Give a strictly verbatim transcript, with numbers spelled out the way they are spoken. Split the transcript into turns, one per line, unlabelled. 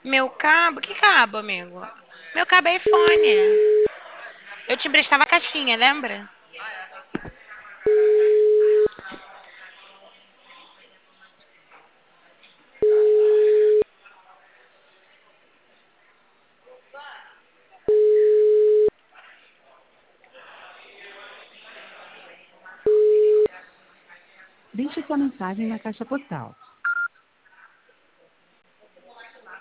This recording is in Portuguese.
Meu cabo? Que cabo, amigo? Meu cabo é iPhone. Eu te emprestava a caixinha, lembra?
Deixe sua mensagem na caixa postal.